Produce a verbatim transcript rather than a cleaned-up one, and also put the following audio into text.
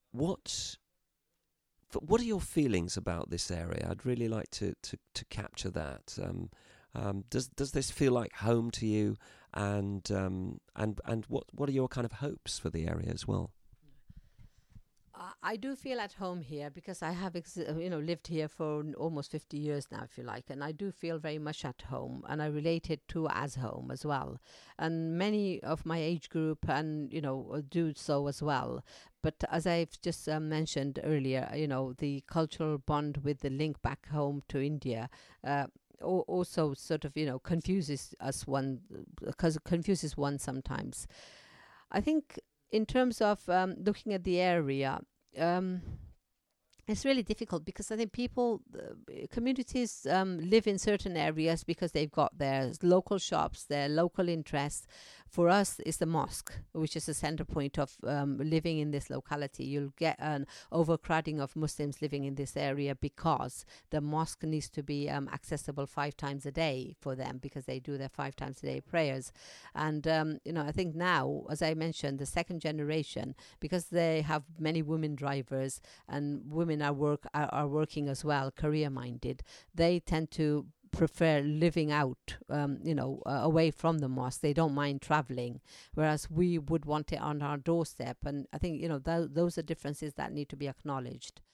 what f- what are your feelings about this area? I'd really like to to, to capture that. Um, um, does does this feel like home to you? And um, and and what what are your kind of hopes for the area as well? Uh, I do feel at home here because I have, ex- uh, you know, lived here for n- almost fifty years now, if you like, and I do feel very much at home, and I relate it to as home as well. And many of my age group, and you know, uh, do so as well. But as I've just uh, mentioned earlier, you know, the cultural bond with the link back home to India. Uh, al- Also, sort of, you know, confuses us one, because it confuses one sometimes. I think in terms of um, looking at the area, um, it's really difficult because I think people, uh, communities um, live in certain areas because they've got their local shops, their local interests. For us, it's the mosque, which is the center point of um, living in this locality. You'll get an overcrowding of Muslims living in this area because the mosque needs to be um, accessible five times a day for them because they do their five times a day prayers. And, um, you know, I think now, as I mentioned, the second generation, because they have many women drivers and women are work are, are working as well, career minded. They tend to prefer living out, um, you know, uh, away from the mosque. They don't mind traveling, whereas we would want it on our doorstep. And I think you know th- those are differences that need to be acknowledged.